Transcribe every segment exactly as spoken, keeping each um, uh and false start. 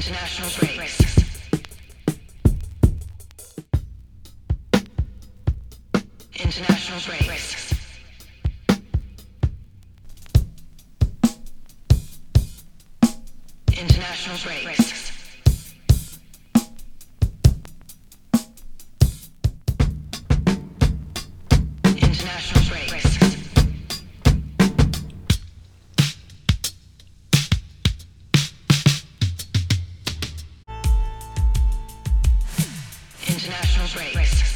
International breaks. International breaks. International breaks. International breaks. International breaks.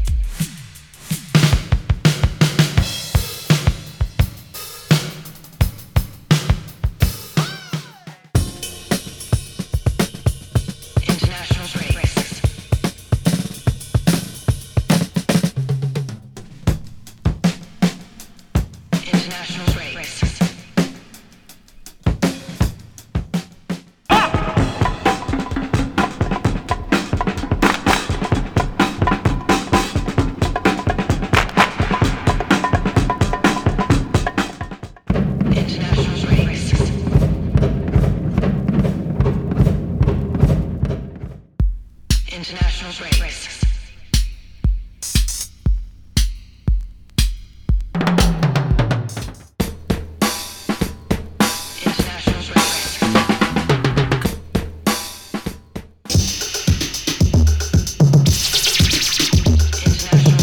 International breaks. International breaks. International breaks. International breaks. International breaks. International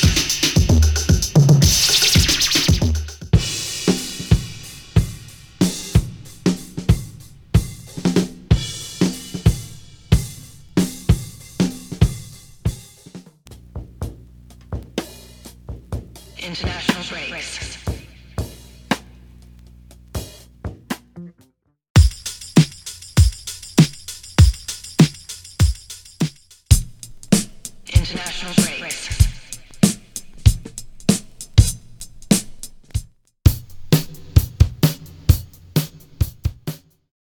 International breaks. International breaks.